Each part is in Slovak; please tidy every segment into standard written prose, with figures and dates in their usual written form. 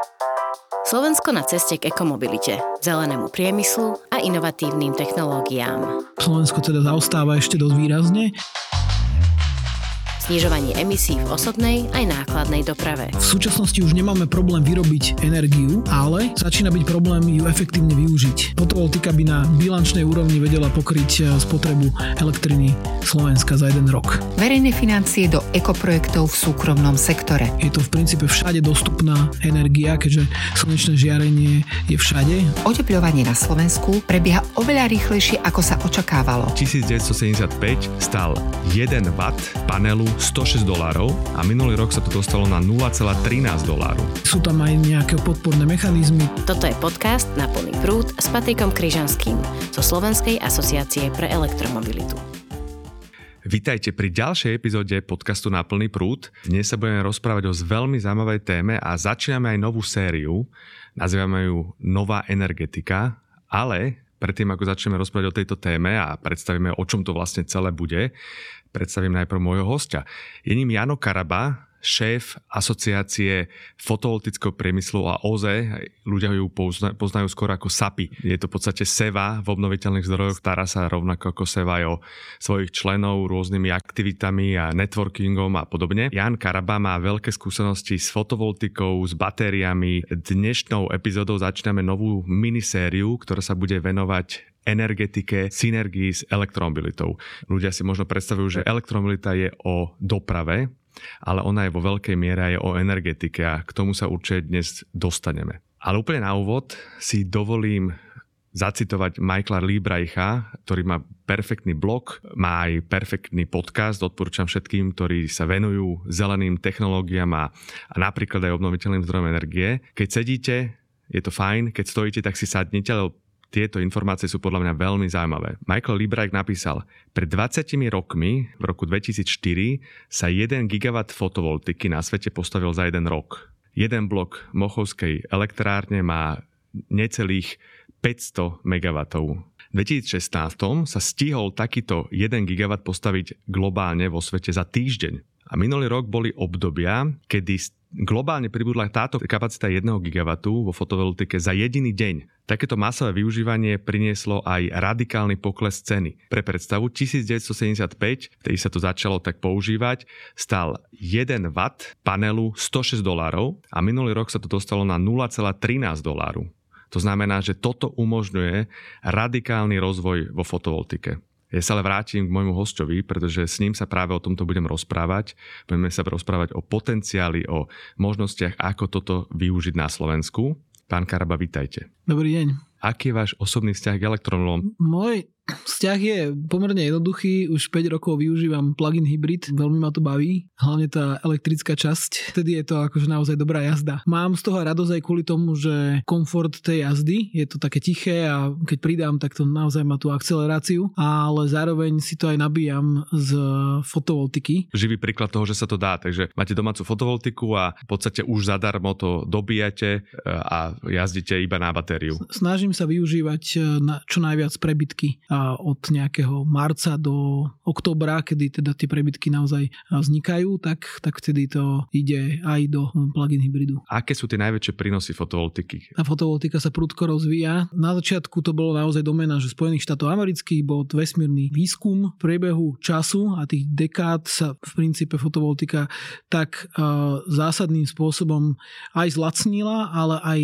Slovensko na ceste k ekomobilite, zelenému priemyslu a inovatívnym technológiám. Slovensko teda zaostáva ešte dosť výrazne. Znižovanie emisí v osobnej aj nákladnej doprave. V súčasnosti už nemáme problém vyrobiť energiu, ale začína byť problém ju efektívne využiť. Fotovoltika by na bilančnej úrovni vedela pokryť spotrebu elektriny Slovenska za 1 rok. Verejné financie do ekoprojektov v súkromnom sektore. Je to v princípe všade dostupná energia, keďže slnečné žiarenie je všade. Otepľovanie na Slovensku prebieha oveľa rýchlejšie, ako sa očakávalo. 1975 stál 1 W panelu $106 a minulý rok sa to dostalo na $0,13. Sú tam aj nejaké podporné mechanizmy. Toto je podcast Na plný prúd s Patrikom Kryžanským zo Slovenskej asociácie pre elektromobilitu. Vítajte pri ďalšej epizóde podcastu Na plný prúd. Dnes sa budeme rozprávať o veľmi zaujímavej téme a začíname aj novú sériu. Nazývame ju Nová energetika, ale predtým, ako začneme rozprávať o tejto téme a predstavíme, o čom to vlastne celé bude, predstavím najprv môjho hostia. Je ním Jano Karaba, šéf asociácie fotovoltického priemyslu a OZE. Ľudia ju poznajú skôr ako SAPI. Je to v podstate SEVA v obnoviteľných zdrojoch. Stará sa rovnako ako SEVA aj o svojich členov rôznymi aktivitami a networkingom a podobne. Jan Karaba má veľké skúsenosti s fotovoltikou, s batériami. Dnešnou epizódou začíname novú minisériu, ktorá sa bude venovať energetike, synergii s elektromobilitou. Ľudia si možno predstavujú, že elektromobilita je o doprave, ale ona je vo veľkej miere aj o energetike a k tomu sa určite dnes dostaneme. Ale úplne na úvod si dovolím zacitovať Michaela Liebreicha, ktorý má perfektný blog, má aj perfektný podcast, odporúčam všetkým, ktorí sa venujú zeleným technológiám a napríklad aj obnoviteľným zdrojom energie. Keď sedíte, je to fajn, keď stojíte, tak si sadnite, lebo tieto informácie sú podľa mňa veľmi zaujímavé. Michael Liebreich napísal, pred 20 rokmi, v roku 2004, sa 1 gigawatt fotovoltiky na svete postavil za 1 rok. Jeden blok Mochovskej elektrárne má necelých 500 megawatov. V 2016 sa stihol takýto 1 gigawatt postaviť globálne vo svete za týždeň. A minulý rok boli obdobia, kedy globálne pribudla táto kapacita 1 gigawattu vo fotovoltike za jediný deň. Takéto masové využívanie prinieslo aj radikálny pokles ceny. Pre predstavu 1975, vtedy sa to začalo tak používať, stál 1 W panelu $106 a minulý rok sa to dostalo na $0,13. To znamená, že toto umožňuje radikálny rozvoj vo fotovoltike. Ja sa ale vrátim k môjmu hosťovi, pretože s ním sa práve o tomto budem rozprávať. Budeme sa rozprávať o potenciáli, o možnostiach, ako toto využiť na Slovensku. Pán Karaba, vítajte. Dobrý deň. Aký je váš osobný vzťah k elektromobilom? Môj vzťah je pomerne jednoduchý. Už 5 rokov využívam plug-in hybrid. Veľmi ma to baví. Hlavne tá elektrická časť. Vtedy je to akože naozaj dobrá jazda. Mám z toho radosť aj kvôli tomu, že komfort tej jazdy je to také tiché a keď pridám, tak to naozaj má tú akceleráciu. Ale zároveň si to aj nabíjam z fotovoltiky. Živý príklad toho, že sa to dá. Takže máte domácu fotovoltiku a v podstate už zadarmo to dobíjate a jazdíte iba na batériu. Snažím sa využívať čo najviac prebytky od nejakého marca do októbra, kedy teda tie prebytky naozaj vznikajú, tak vtedy to ide aj do plug-in hybridu. Aké sú tie najväčšie prínosy fotovoltiky? Tá fotovoltika sa prudko rozvíja. Na začiatku to bolo naozaj doména, že Spojených štátov amerických, bol vesmírny výskum. V priebehu času a tých dekád sa v princípe fotovoltika tak zásadným spôsobom aj zlacnila, ale aj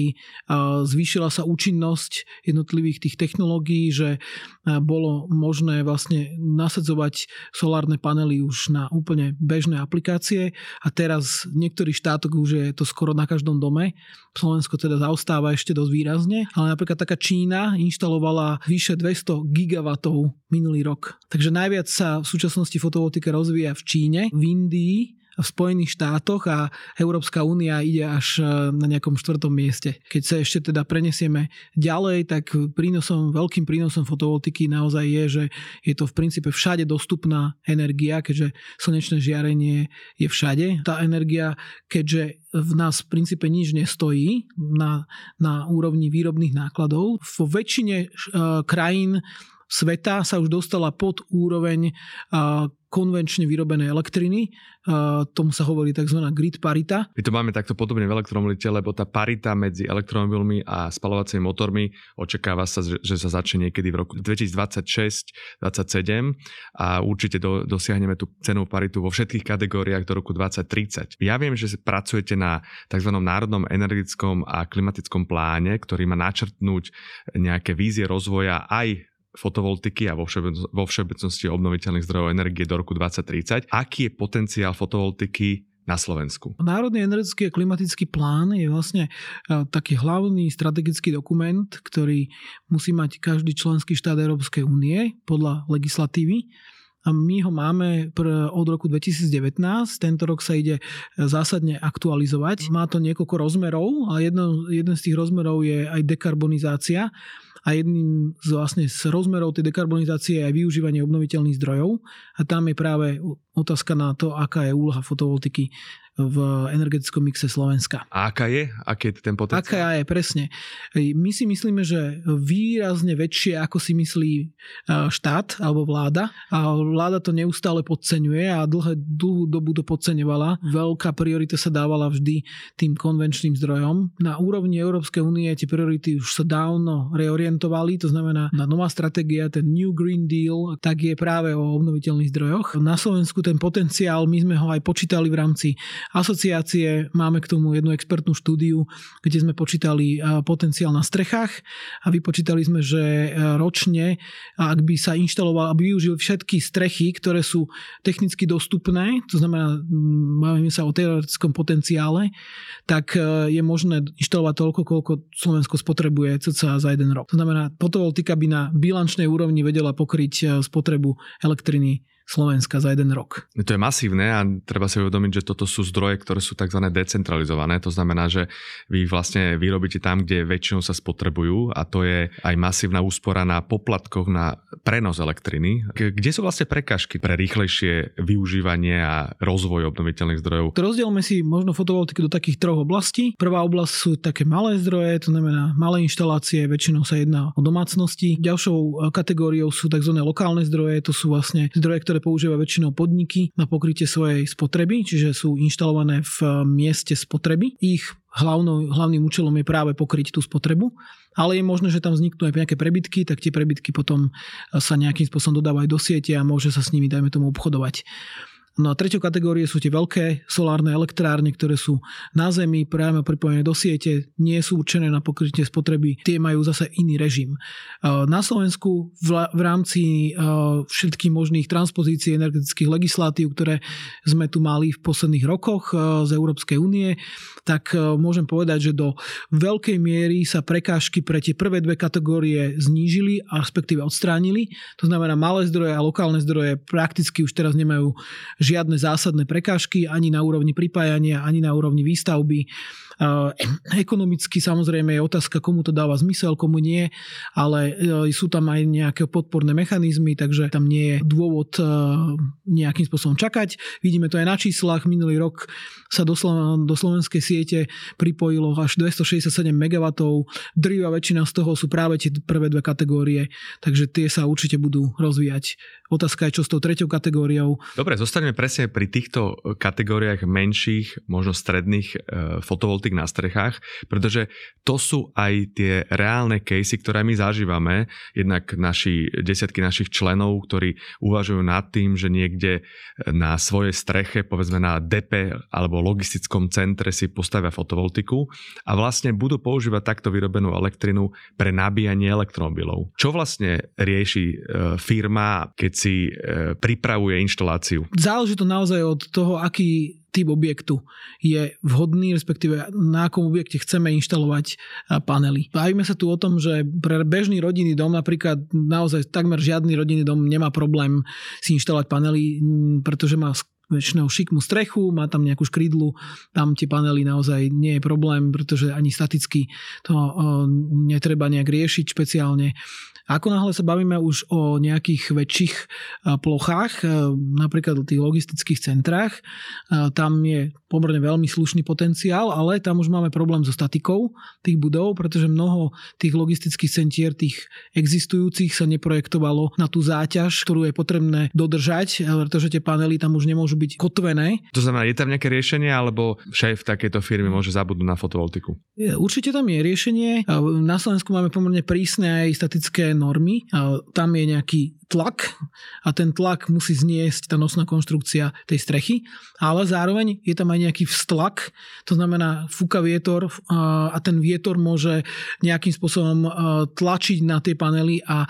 zvýšila sa účinnosť jednotlivých tých technológií, že bolo možné vlastne nasadzovať solárne panely už na úplne bežné aplikácie a teraz v niektorých štátoch už je to skoro na každom dome. Slovensko teda zaostáva ešte dosť výrazne, ale napríklad taká Čína inštalovala vyše 200 gigawatov minulý rok. Takže najviac sa v súčasnosti fotovoltika rozvíja v Číne, v Indii, v Spojených štátoch a Európska únia ide až na nejakom 4. mieste. Keď sa ešte teda prenesieme ďalej, tak veľkým prínosom fotovoltiky naozaj je, že je to v princípe všade dostupná energia, keďže slnečné žiarenie je všade. Tá energia, keďže v nás v princípe nič nestojí na úrovni výrobných nákladov. Vo väčšine krajín sveta sa už dostala pod úroveň konvenčne vyrobenej elektriny. Tomu sa hovorí tzv. Grid parita. My to máme takto podobne v elektromobilite, lebo tá parita medzi elektromobilmi a spaľovacími motormi očakáva sa, že sa začne niekedy v roku 2026-2027 a určite dosiahneme tú cenovú paritu vo všetkých kategóriách do roku 2030. Ja viem, že pracujete na tzv. Národnom energetickom a klimatickom pláne, ktorý má načrtnúť nejaké vízie rozvoja aj fotovoltiky a vo všeobecnosti obnoviteľných zdrojov energie do roku 2030. Aký je potenciál fotovoltiky na Slovensku? Národný energetický a klimatický plán je vlastne taký hlavný strategický dokument, ktorý musí mať každý členský štát Európskej únie podľa legislatívy. A my ho máme od roku 2019. Tento rok sa ide zásadne aktualizovať. Má to niekoľko rozmerov a jeden z tých rozmerov je aj dekarbonizácia. A jedným z rozmerov tej dekarbonizácie je aj využívanie obnoviteľných zdrojov. A tam je práve otázka na to, aká je úloha fotovoltiky v energetickom mixe Slovenska. A aký je ten potenciál? Aká je, presne. My si myslíme, že výrazne väčšie, ako si myslí štát alebo vláda. A vláda to neustále podceňuje a dlhú dobu to podceňovala. Veľká priorita sa dávala vždy tým konvenčným zdrojom. Na úrovni Európskej únie tie priority už sa dávno reorientovali, to znamená, nová stratégia, ten New Green Deal, tak je práve o obnoviteľných zdrojoch. Na Slovensku ten potenciál, my sme ho aj počítali v rámci asociácie, máme k tomu jednu expertnú štúdiu, kde sme počítali potenciál na strechách a vypočítali sme, že ročne, ak by sa inštaloval, aby využil všetky strechy, ktoré sú technicky dostupné, to znamená, máme sa o teoretickom potenciále, tak je možné inštalovať toľko, koľko Slovensko spotrebuje cca za jeden rok. To znamená, fotovoltika by na bilančnej úrovni vedela pokryť spotrebu elektriny Slovenska za jeden rok. To je masívne a treba si uvedomiť, že toto sú zdroje, ktoré sú tzv. Decentralizované. To znamená, že vy ich vlastne vyrobíte tam, kde väčšinou sa spotrebujú a to je aj masívna úspora na poplatkoch na prenos elektriny. Kde sú vlastne prekážky pre rýchlejšie využívanie a rozvoj obnoviteľných zdrojov? Rozdielme si možno fotovoltiku do takých troch oblastí. Prvá oblasť sú také malé zdroje, to znamená malé inštalácie, väčšinou sa jedná o domácnosti. Ďalšou kategóriou sú tzv. Lokálne zdroje, to sú vlastne zdroje, ktoré používa väčšinou podniky na pokrytie svojej spotreby, čiže sú inštalované v mieste spotreby. Ich hlavným účelom je práve pokryť tú spotrebu, ale je možné, že tam vzniknú aj nejaké prebytky, tak tie prebytky potom sa nejakým spôsobom dodávajú do siete a môže sa s nimi, dajme tomu, obchodovať. No a treťou kategórie sú tie veľké solárne elektrárne, ktoré sú na zemi, priamo pripojené do siete, nie sú určené na pokrytie spotreby, tie majú zase iný režim. Na Slovensku v rámci všetkých možných transpozícií energetických legislatív, ktoré sme tu mali v posledných rokoch z Európskej únie, tak môžem povedať, že do veľkej miery sa prekážky pre tie prvé dve kategórie znížili a respektíve odstránili. To znamená, malé zdroje a lokálne zdroje prakticky už teraz nemajú žiadne zásadné prekážky ani na úrovni pripájania, ani na úrovni výstavby. Ekonomicky samozrejme je otázka, komu to dáva zmysel, komu nie, ale sú tam aj nejaké podporné mechanizmy, takže tam nie je dôvod nejakým spôsobom čakať. Vidíme to aj na číslach. Minulý rok sa do slovenskej siete pripojilo až 267 MW. Drvivá väčšina z toho sú práve tie prvé dve kategórie, takže tie sa určite budú rozvíjať. Otázka je, čo s tou treťou kategóriou. Dobre, zostaneme presne pri týchto kategóriách menších, možno stredných fotovoltik na strechách, pretože to sú aj tie reálne casey, ktoré my zažívame. Jednak desiatky našich členov, ktorí uvažujú nad tým, že niekde na svojej streche, povedzme na depe alebo logistickom centre si postavia fotovoltiku a vlastne budú používať takto vyrobenú elektrinu pre nabíjanie elektromobilov. Čo vlastne rieši firma, keď si pripravuje inštaláciu? Záleží to naozaj od toho, aký typ objektu je vhodný, respektíve na akom objekte chceme inštalovať panely. Bavíme sa tu o tom, že pre bežný rodinný dom, napríklad naozaj takmer žiadny rodinný dom nemá problém si inštalovať panely, pretože má väčšinou šikmú strechu, má tam nejakú škrydlu, tam tie panely naozaj nie je problém, pretože ani staticky to netreba nejak riešiť špeciálne. Ako náhle sa bavíme už o nejakých väčších plochách, napríklad o tých logistických centrách, tam je pomerne veľmi slušný potenciál, ale tam už máme problém so statikou tých budov, pretože mnoho tých logistických centier, tých existujúcich sa neprojektovalo na tú záťaž, ktorú je potrebné dodržať, pretože tie panely tam už nemôžu byť kotvené. To znamená, je tam nejaké riešenie, alebo šéf takejto firmy môže zabudnúť na fotovoltiku? Určite tam je riešenie. Na Slovensku máme pomerne prísne aj statické normy. Tam je nejaký tlak a ten tlak musí zniesť tá nosná konštrukcia tej strechy, ale zároveň je tam aj nejaký vztlak, to znamená fúka vietor a ten vietor môže nejakým spôsobom tlačiť na tie panely a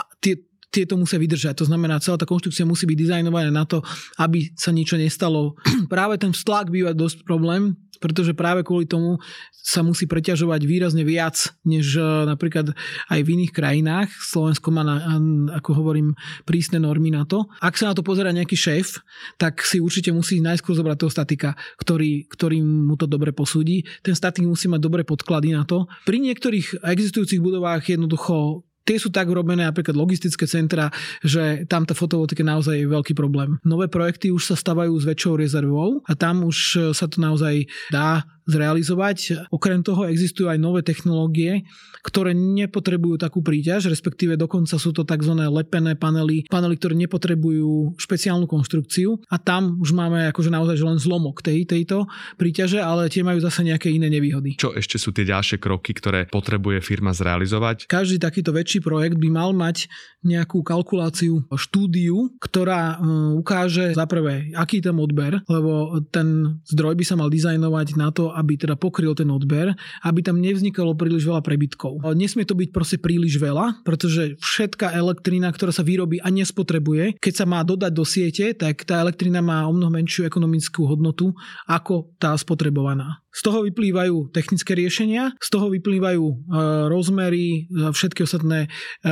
tieto musia vydržať. To znamená, celá tá konštrukcia musí byť dizajnovaná na to, aby sa niečo nestalo. Práve ten vztlak býva dosť problém, pretože práve kvôli tomu sa musí preťažovať výrazne viac, než napríklad aj v iných krajinách. Slovensko má, ako hovorím, prísne normy na to. Ak sa na to pozerá nejaký šéf, tak si určite musí najskôr zobrať toho statika, ktorý mu to dobre posúdi. Ten statik musí mať dobré podklady na to. Pri niektorých existujúcich budovách jednoducho tie sú tak urobené, napríklad logistické centra, že tam tá fotovoltika naozaj je veľký problém. Nové projekty už sa stavajú s väčšou rezervou a tam už sa to naozaj dá zrealizovať. Okrem toho existujú aj nové technológie, ktoré nepotrebujú takú príťaž, respektíve dokonca sú to tzv. Lepené panely, ktoré nepotrebujú špeciálnu konštrukciu a tam už máme akože naozaj len zlomok tejto príťaže, ale tie majú zase nejaké iné nevýhody. Čo ešte sú tie ďalšie kroky, ktoré potrebuje firma zrealizovať? Každý takýto väčší projekt by mal mať nejakú kalkuláciu, štúdiu, ktorá ukáže za prvé, aký je ten odber, lebo ten zdroj by sa mal dizajnovať na to, aby teda pokryl ten odber, aby tam nevznikalo príliš veľa prebytkov. Nesmie to byť proste príliš veľa, pretože všetká elektrina, ktorá sa vyrobí a nespotrebuje, keď sa má dodať do siete, tak tá elektrina má o mnoho menšiu ekonomickú hodnotu ako tá spotrebovaná. Z toho vyplývajú technické riešenia, z toho vyplývajú rozmery, všetky ostatné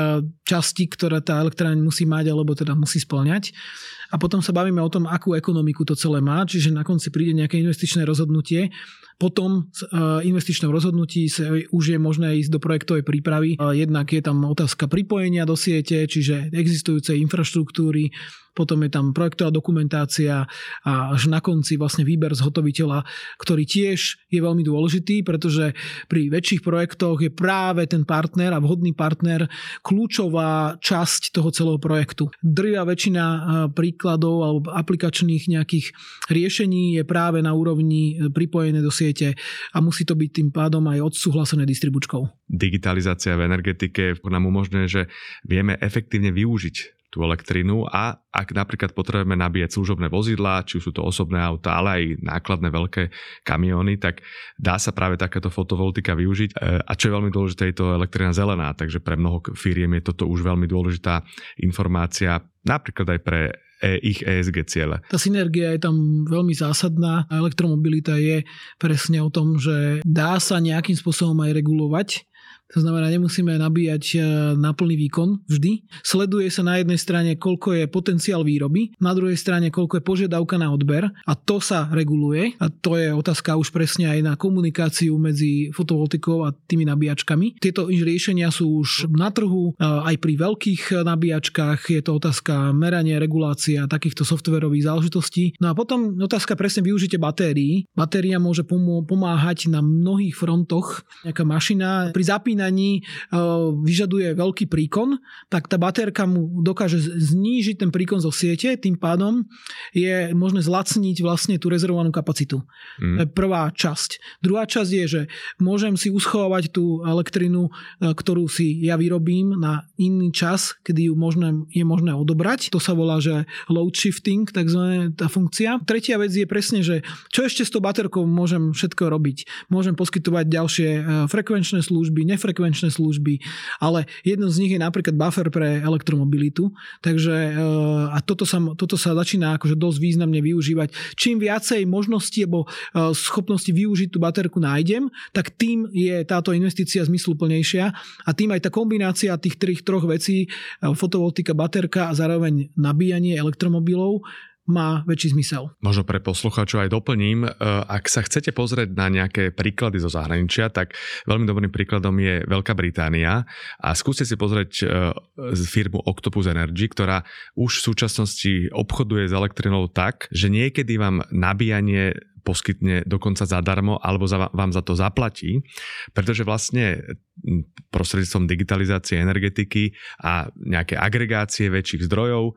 časti, ktoré tá elektrárne musí mať alebo teda musí spĺňať. A potom sa bavíme o tom, akú ekonomiku to celé má, čiže na konci príde nejaké investičné rozhodnutie. Potom investičnom rozhodnutí už je možné ísť do projektovej prípravy. Jednak je tam otázka pripojenia do siete, čiže existujúcej infraštruktúry, potom je tam projektová dokumentácia a až na konci vlastne výber zhotoviteľa, ktorý tiež je veľmi dôležitý, pretože pri väčších projektoch je práve ten partner a vhodný partner kľúčová časť toho celého projektu. Drvivá väčšina príkladov alebo aplikačných nejakých riešení je práve na úrovni pripojené do siete a musí to byť tým pádom aj odsúhlasené distribučkou. Digitalizácia v energetike nám umožňuje, že vieme efektívne využiť tú elektrinu a ak napríklad potrebujeme nabíjať služobné vozidlá, či už sú to osobné autá, ale aj nákladné veľké kamióny, tak dá sa práve takáto fotovoltika využiť. A čo je veľmi dôležité, je to elektrina zelená, takže pre mnoho firiem je toto už veľmi dôležitá informácia, napríklad aj pre ich ESG ciele. Tá synergia je tam veľmi zásadná. Elektromobilita je presne o tom, že dá sa nejakým spôsobom aj regulovať. To znamená, nemusíme nabíjať na plný výkon vždy. Sleduje sa na jednej strane, koľko je potenciál výroby, na druhej strane, koľko je požiadavka na odber a to sa reguluje. A to je otázka už presne aj na komunikáciu medzi fotovoltikou a tými nabíjačkami. Tieto riešenia sú už na trhu, aj pri veľkých nabíjačkách je to otázka merania, regulácia takýchto softverových záležitostí. No a potom otázka presne využitie batérií. Batéria môže pomáhať na mnohých frontoch. Nejaká mašina pri zapínaní vyžaduje veľký príkon, tak tá batérka mu dokáže znížiť ten príkon zo siete, tým pádom je možné zlacniť vlastne tú rezervovanú kapacitu. To je prvá časť. Druhá časť je, že môžem si uschovávať tú elektrinu, ktorú si ja vyrobím na iný čas, kedy ju je možné odobrať. To sa volá, že load shifting, takzvaná tá funkcia. Tretia vec je presne, že čo ešte s tou batérkou môžem všetko robiť. Môžem poskytovať ďalšie frekvenčné služby, frekvenčné služby, ale jedno z nich je napríklad buffer pre elektromobilitu, takže a toto sa začína akože dosť významne využívať. Čím viacej možností alebo schopnosti využiť tú baterku nájdem, tak tým je táto investícia zmysluplnejšia a tým aj tá kombinácia tých troch vecí, fotovoltika, baterka a zároveň nabíjanie elektromobilov má väčší zmysel. Možno pre poslucháčov aj doplním, ak sa chcete pozrieť na nejaké príklady zo zahraničia, tak veľmi dobrým príkladom je Veľká Británia a skúste si pozrieť firmu Octopus Energy, ktorá už v súčasnosti obchoduje s elektrinou tak, že niekedy vám nabíjanie poskytne dokonca zadarmo alebo vám za to zaplatí, pretože vlastne prostredníctvom digitalizácie energetiky a nejaké agregácie väčších zdrojov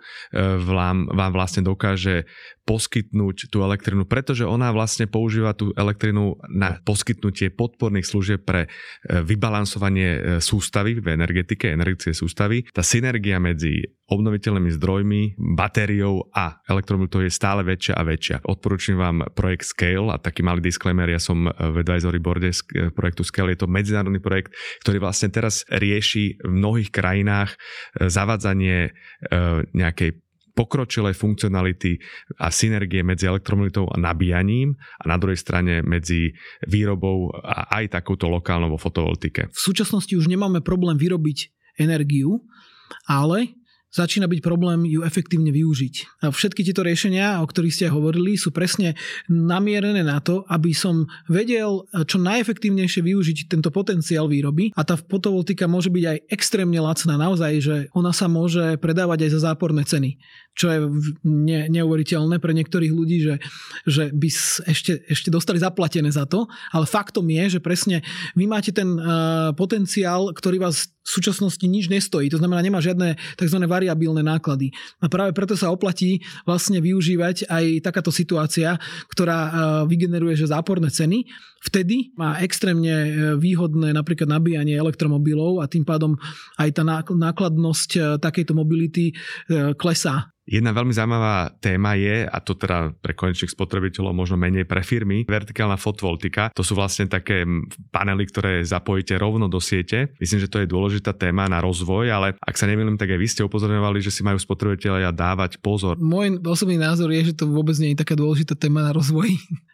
vám vlastne dokáže poskytnúť tú elektrinu, pretože ona vlastne používa tú elektrinu na poskytnutie podporných služieb pre vybalansovanie sústavy v energetike, energetické sústavy. Tá synergia medzi obnoviteľnými zdrojmi, batériou a elektromobilitou je stále väčšia a väčšia. Odporúčam vám projekt Scale a taký malý disclaimer, ja som v advisory boarde projektu Scale, je to medzinárodný projekt, ktorý vlastne teraz rieši v mnohých krajinách zavádzanie nejakej pokročilej funkcionality a synergie medzi elektromobilitou a nabíjaním a na druhej strane medzi výrobou a aj takouto lokálnou vo fotovoltike. V súčasnosti už nemáme problém vyrobiť energiu, ale začína byť problém ju efektívne využiť. A všetky tieto riešenia, o ktorých ste hovorili, sú presne namierené na to, aby som vedel čo najefektívnejšie využiť tento potenciál výroby. A tá fotovoltika môže byť aj extrémne lacná. Naozaj, že ona sa môže predávať aj za záporné ceny. Čo je neuveriteľné pre niektorých ľudí, že by ešte dostali zaplatené za to. Ale faktom je, že presne vy máte ten potenciál, ktorý vás v súčasnosti nič nestojí. To znamená, nemá žiadne tzv. Variabilné náklady. A práve preto sa oplatí vlastne využívať aj takáto situácia, ktorá vygeneruje že záporné ceny. Vtedy má extrémne výhodné napríklad nabíjanie elektromobilov a tým pádom aj tá nákladnosť takejto mobility klesá. Jedna veľmi zaujímavá téma je, a to teda pre konečných spotrebiteľov možno menej pre firmy, vertikálna fotovoltika. To sú vlastne také panely, ktoré zapojíte rovno do siete. Myslím, že to je dôležitá téma na rozvoj, ale ak sa nemýlim, tak aj vy ste upozorňovali, že si majú spotrebitelia dávať pozor. Môj osobný názor je, že to vôbec nie je taká dôležitá téma na rozvoj.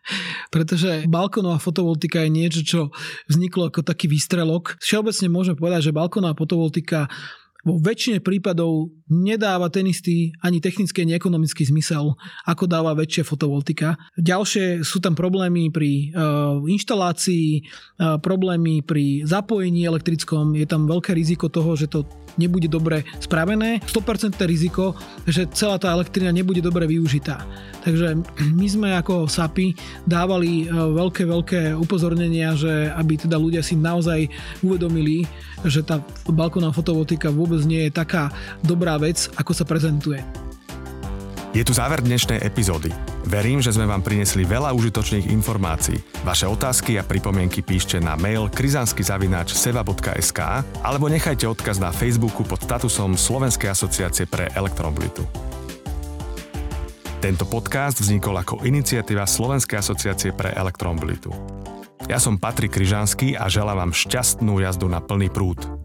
Pretože balkónová fotovoltika je niečo, čo vzniklo ako taký výstrelok. Všeobecne môžeme povedať, že balkónová fotovoltika vo väčšine prípadov nedáva ten istý ani technický, ani ekonomický zmysel, ako dáva väčšia fotovoltika. Ďalšie sú tam problémy pri inštalácii, problémy pri zapojení elektrickom. Je tam veľké riziko toho, že to nebude dobre spravené. 100% riziko, že celá tá elektrina nebude dobre využitá. Takže my sme ako SAPI dávali veľké upozornenia, že aby teda ľudia si naozaj uvedomili, že tá balkónová fotovoltika vôbec nie je taká dobrá vec, ako sa prezentuje. Je tu záver dnešnej epizódy. Verím, že sme vám priniesli veľa užitočných informácií. Vaše otázky a pripomienky píšte na mail krizansky@seva.sk alebo nechajte odkaz na Facebooku pod statusom Slovenskej asociácie pre elektromobilitu. Tento podcast vznikol ako iniciatíva Slovenskej asociácie pre elektromobilitu. Ja som Patrik Križanský a želám vám šťastnú jazdu na plný prúd.